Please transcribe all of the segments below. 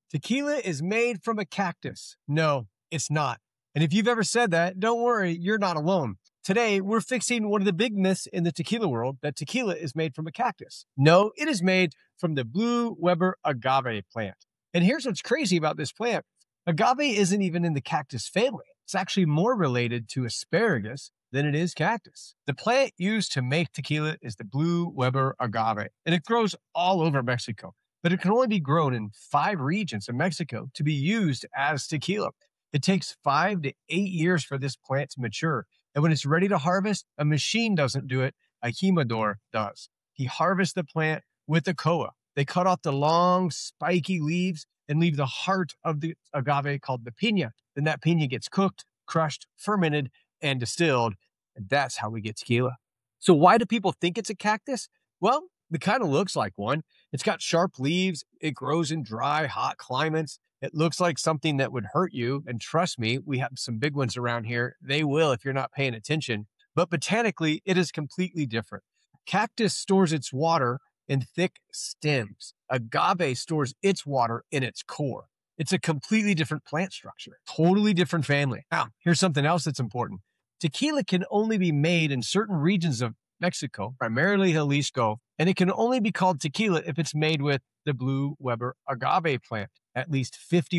Tequila is made from a cactus. No, it's not. And if you've ever said that, don't worry, you're not alone. Today, we're fixing one of the big myths in the tequila world, that tequila is made from a cactus. No, it is made from the Blue Weber agave plant. And here's what's crazy about this plant. Agave isn't even in the cactus family. It's actually more related to asparagus than it is cactus. The plant used to make tequila is the Blue Weber agave, and it grows all over Mexico. But it can only be grown in 5 regions of Mexico to be used as tequila. It takes 5 to 8 years for this plant to mature. And when it's ready to harvest, a machine doesn't do it, a humidor does. He harvests the plant with a koa. They cut off the long, spiky leaves and leave the heart of the agave called the piña. Then that piña gets cooked, crushed, fermented, and distilled. And that's how we get tequila. So why do people think it's a cactus? Well, it kind of looks like one. It's got sharp leaves. It grows in dry, hot climates. It looks like something that would hurt you. And trust me, we have some big ones around here. They will if you're not paying attention. But botanically, it is completely different. Cactus stores its water in thick stems. Agave stores its water in its core. It's a completely different plant structure, totally different family. Now, here's something else that's important. Tequila can only be made in certain regions of Mexico, primarily Jalisco, and it can only be called tequila if it's made with the Blue Weber agave plant, at least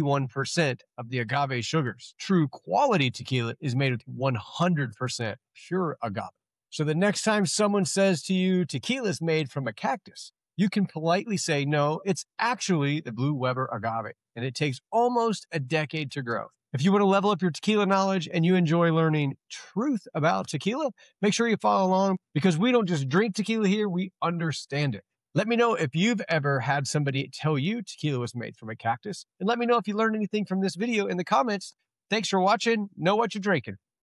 51% of the agave sugars. True quality tequila is made with 100% pure agave. So the next time someone says to you, tequila is made from a cactus, you can politely say, no, it's actually the Blue Weber agave, and it takes almost a decade to grow. If you want to level up your tequila knowledge and you enjoy learning truth about tequila, make sure you follow along, because we don't just drink tequila here, we understand it. Let me know if you've ever had somebody tell you tequila was made from a cactus, and let me know if you learned anything from this video in the comments. Thanks for watching. Know what you're drinking.